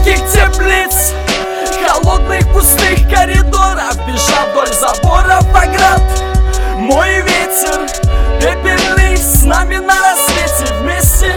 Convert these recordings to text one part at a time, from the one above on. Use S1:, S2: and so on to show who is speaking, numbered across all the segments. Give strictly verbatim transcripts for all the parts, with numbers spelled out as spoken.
S1: жарких теплиц, холодных пустых коридоров, бежал вдоль заборов оград. Мой ветер пепельный с нами на рассвете вместе.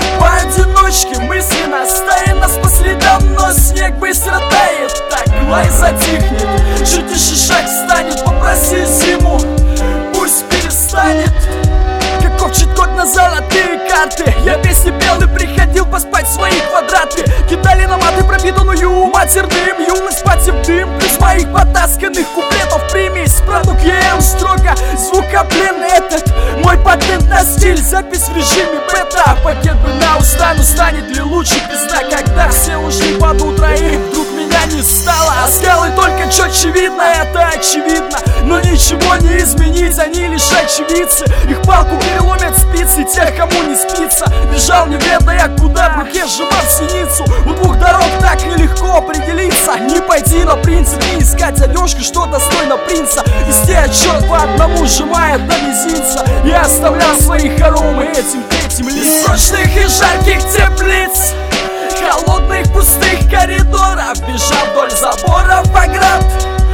S1: Поодиночке мысли настаят нас по следам, но снег быстро тает, так лай затихнет, чуть тише шаг станет. Попроси зиму, пусть перестанет. Каков чуть год на золотые карты, я песни пел и приходил поспать в свои квадраты. Кидали на маты пропитанную матерным, юность потем дым, плюс моих потасканных куплетов примесь. Продукт ЕМ строго, звукоплен этот мой патент на стиль. Запись в режиме бета, пакет бы на устану, станет ли лучше пизда, когда все ушли под утро и вдруг меня не стало. А скалы только четче видно, это очевидно, но ничего не изменить, они лишь очевидцы. Их палку переломят спицы тех, кому не спится. Бежал не ведая куда, в руке сжимал синицу. У двух дорог так нелегко определиться. Не пойти на принцип, не искать одежку, что достойно принца. Вести отчет по одному, сжимая до мизинца. Я оставлял свои хоромы этим третьим лицам. Сочных и жарких теплиц, холодных пустых коридоров, бежал вдоль заборов оград.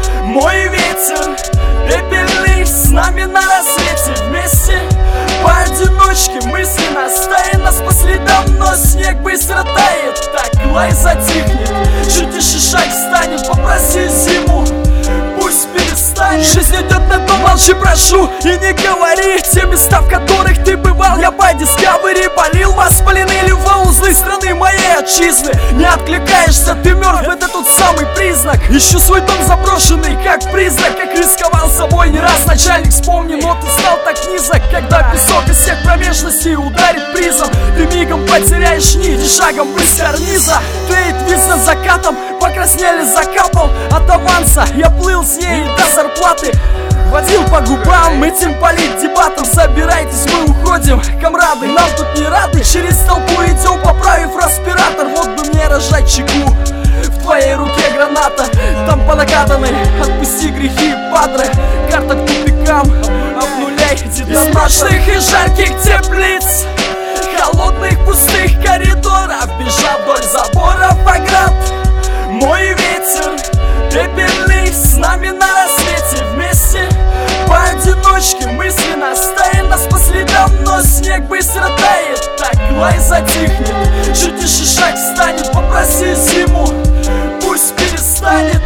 S1: Мой ветер пепельный с нами на рассвете вместе. Поодиночке мысли настаят нас по следам, но снег быстро тает, так лай затихнет, чуть тише шаг станет. Попроси зиму, пусть перестанет. Жизнь идет на дно, молчи, прошу, и не говори. Те места, в которых ты бывал, я по Discovery полил воспалены льва узлы страны моей отчизны. Не откликаешься, ты мертв, это тот самый признак. Ищу свой дом заброшенный, как признак, как рисковал собой не раз. Начальник, вспомни, но ты стал так низок, когда песок из всех промежностей ударит призом. Ты мигом потеряешь нить и шагом брысь карниза. Тлеет видно закатом, покраснели, закапал от аванса. Я плыл с ней до зарплаты, водил по губам этим полить дебатом. Собирайтесь, мы уходим, комрады, нам тут не рады. Через толпу идем, поправив респиратор. Вот бы мне рожать чеку, в твоей руке граната, там по накатанной. Отпусти грехи, падре, карта к тупикам, обнуляй детонатор. Из мрачных и жарких теплиц, холодных пустых коридоров, бежал вдоль заборов оград. Мой ветер пепельный с нами на рассвете вместе. Поодиночке мысли настаят нас по следам, но снег быстро тает, так лай затихнет, чуть тише шаг станет. Попроси зиму, пусть перестанет.